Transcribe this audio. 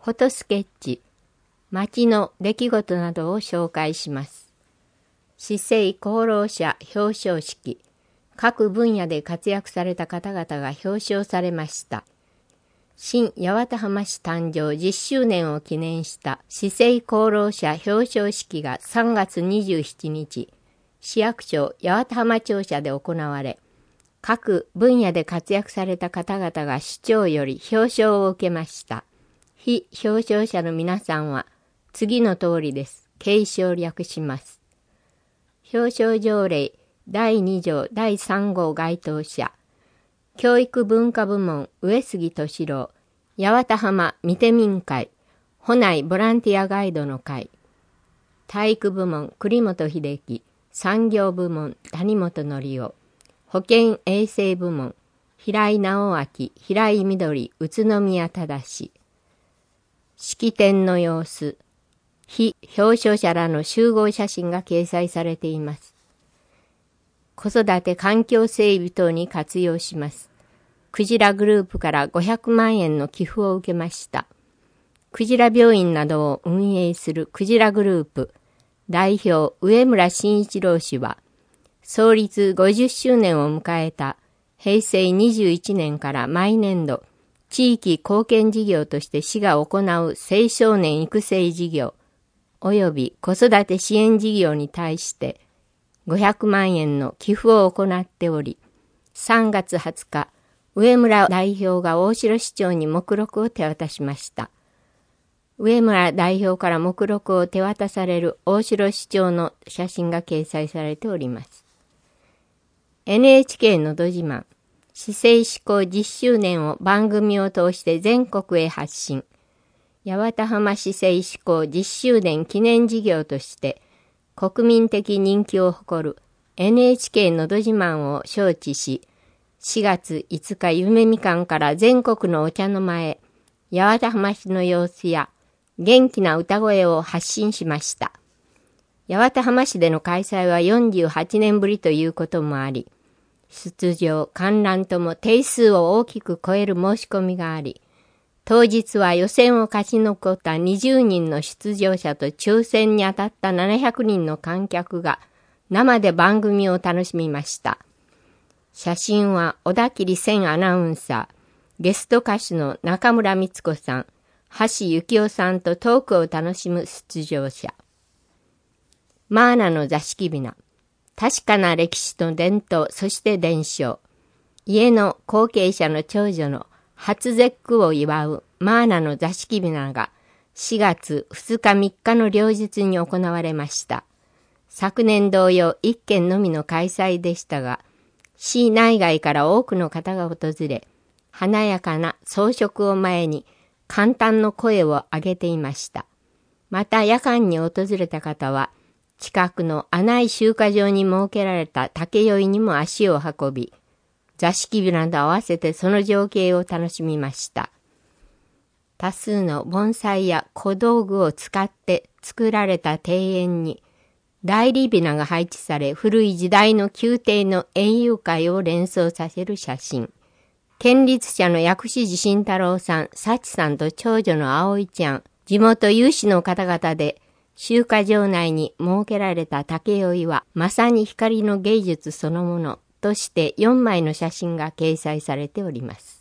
フォトスケッチ、町の出来事などを紹介します。市政功労者表彰式、各分野で活躍された方々が表彰されました。新八幡浜市誕生10周年を記念した市政功労者表彰式が3月27日、市役所八幡浜庁舎で行われ、各分野で活躍された方々が市長より表彰を受けました。被表彰者の皆さんは次の通りです。継承略します。表彰条例第2条第3号該当者、教育文化部門上杉敏郎、八幡浜見て民会、保内ボランティアガイドの会、体育部門栗本秀樹、産業部門谷本則夫、保健衛生部門平井直明、平井緑、宇都宮正。式典の様子、被表彰者らの集合写真が掲載されています。子育て環境整備等に活用します。クジラグループから500万円の寄付を受けました。クジラ病院などを運営するクジラグループ代表上村慎一郎氏は、創立50周年を迎えた平成21年から毎年度、地域貢献事業として市が行う青少年育成事業及び子育て支援事業に対して500万円の寄付を行っており、3月20日、上村代表が大城市長に目録を手渡しました。上村代表から目録を手渡される大城市長の写真が掲載されております。NHK のど自慢、市政施行10周年を番組を通して全国へ発信。八幡浜市政施行10周年記念事業として国民的人気を誇る NHK のど自慢を招致し、4月5日夢みかんから全国のお茶の間へ八幡浜市の様子や元気な歌声を発信しました。八幡浜市での開催は48年ぶりということもあり、出場、観覧とも定数を大きく超える申し込みがあり、当日は予選を勝ち残った20人の出場者と抽選に当たった700人の観客が生で番組を楽しみました。写真は小田切千アナウンサー、ゲスト歌手の中村光子さん、橋幸夫さんとトークを楽しむ出場者。マーナの座敷雛。確かな歴史と伝統、そして伝承。家の後継者の長女の初節句を祝うマーナの座敷雛が4月2日3日の両日に行われました。昨年同様1件のみの開催でしたが、市内外から多くの方が訪れ、華やかな装飾を前に感嘆の声を上げていました。また夜間に訪れた方は、近くの穴井集荷場に設けられた竹酔いにも足を運び、座敷雛と合わせてその情景を楽しみました。多数の盆栽や小道具を使って作られた庭園に、内裏雛が配置され、古い時代の宮廷の園遊会を連想させる写真。県立社の薬師寺慎太郎さん、幸さんと長女の葵ちゃん、地元有志の方々で、集荷場内に設けられた竹酔いは、まさに光の芸術そのものとして4枚の写真が掲載されております。